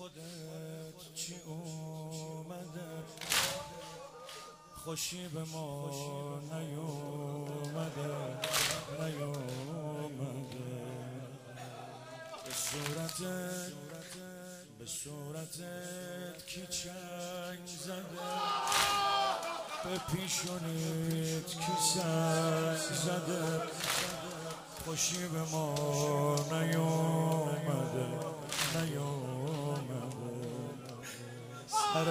خودت چی اومده خوشی به ما نیومده به صورتت کی چنگ زده به پیشونیت کی سنگ زده خوشی به ما نیومده سر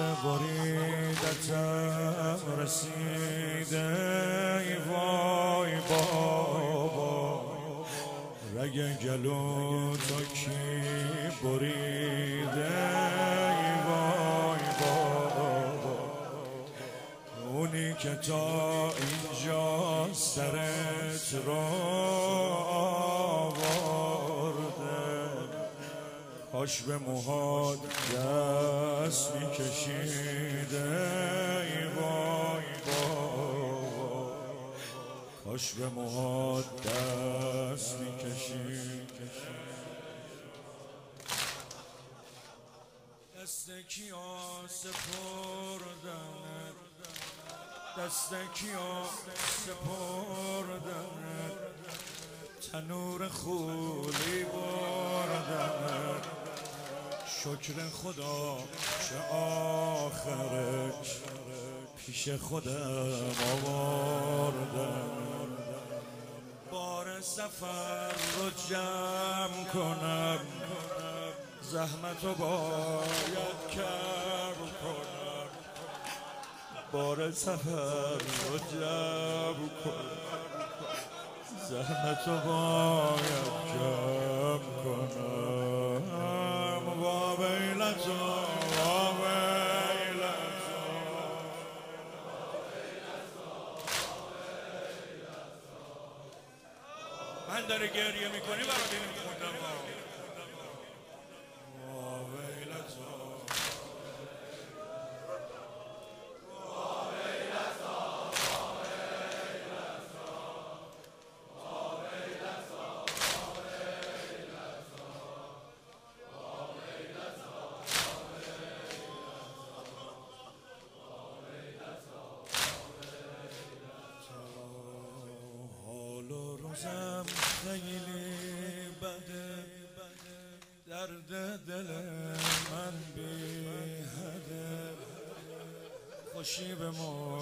بریدتم رسیده ای وای بابا رگ گلو تا کی بریده ای وای بابا اونی که تا اینجا سرت را کاش به موهات دست میکشیده ای وای بابا کاش به موهات دست میکشید دست کیا سپردنت دست کیا سپردنت تنور خولی بردنت شکر خدا چه آخرش پیش خودم آوردم بار سفر رو جمع کنم زحمت رو باید کم کنم بار سفر رو جمع کنم زحمت رو باید کم کنم و ویلتا من داره گریه میکنی برای بینیم خوندم روزم خیلی بده درد دل من بی حده خوشی به ما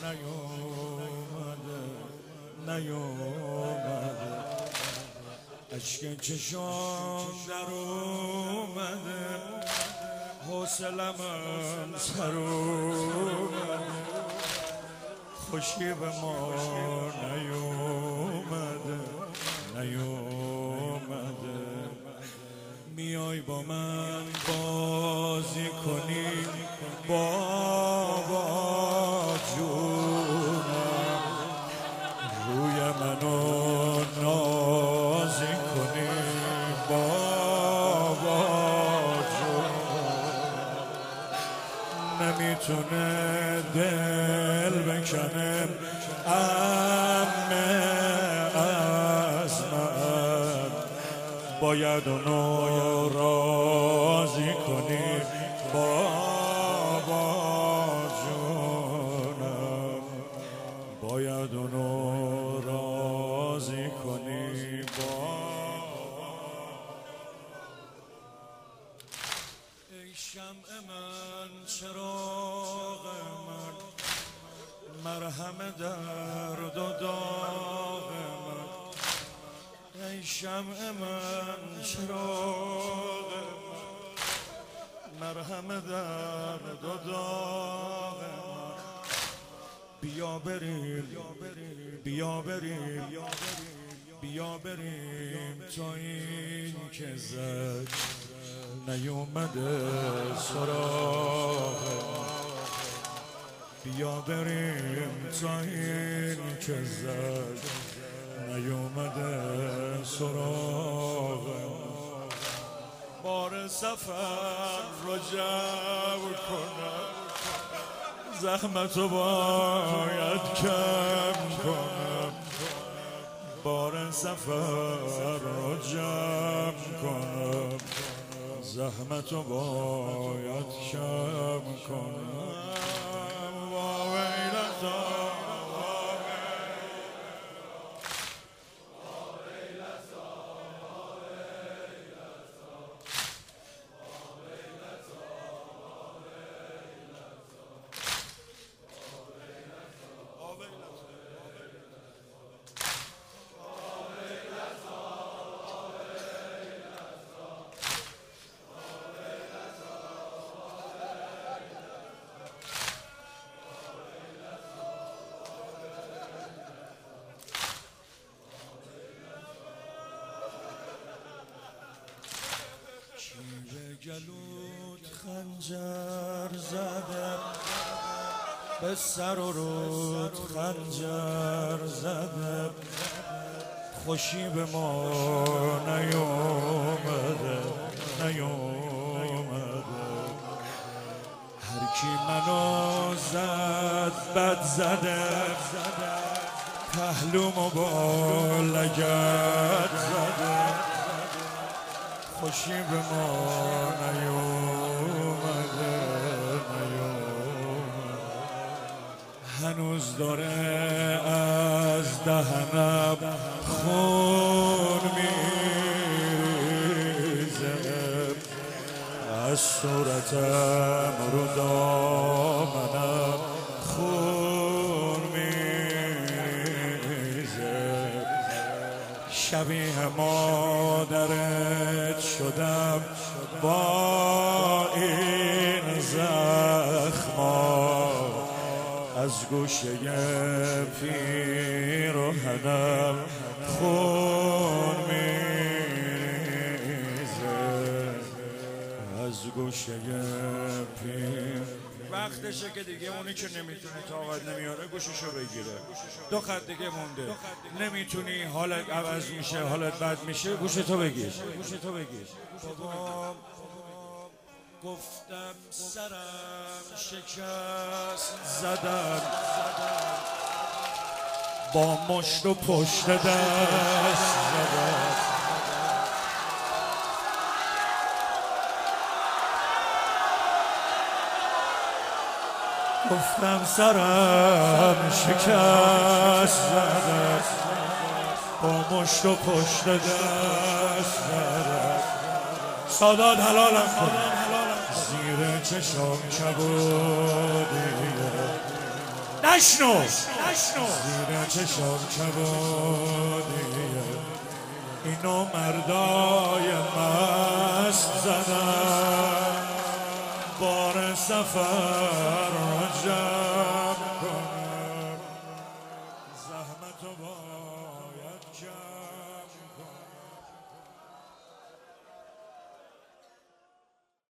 نیومده اشک چشام در اومده حوصله‌ام سر اومده خوشی به ما نیومده میای با من بازی کنی بابا جونم روی منو نازی کنی بابا جونم نمیتونه دل بکنه از من باید اونو راضی کنی بابا جونم باید اونو راضی کنی ای شمع من چراغ من مرهم درد و داغ من ای شمع من چراغ من مرهم درد و داغ من بیا بریم تا این که زد نیومده سراغ بیا بریم تا این که زد نیومده سراغ بار سفر رو جمع کنم زحمت رو باید کم کنم بار سفر رو جمع کنم زحمتو باید کم کنم. وا ویلتا گلوت خنجر زده، به سر و رود خنجر زده، خوشی به ما نیومده هر کی منو زد بد زده، پهلومو با لگد زده، خوشی به ما نیومده هنوز داره از دهنم خون میریزه، از صورتم رو دامنم خون میریزه، شبیه مادرت شدم با این زخما، از گوشه پیراهنم خون میریزه، از گوشه وقتشه که دیگه اونی که نمیتونه طاقت نمیاره گوششو بگیره. دو خط دیگه مونده، نمیتونی حالت عوض میشه، حالت بد میشه، گوشتو بگیر. بابام گفتم سرم شکست زدم، با مشت و پشت دست زدم، گفتم سرم شکست زدم، با مشت و پشت دست زدم، سادات حلالم کن زیر چشم کبودیه، نشنو زیر چشم کبودیه، اینو مردای مست زدن، بار سفر را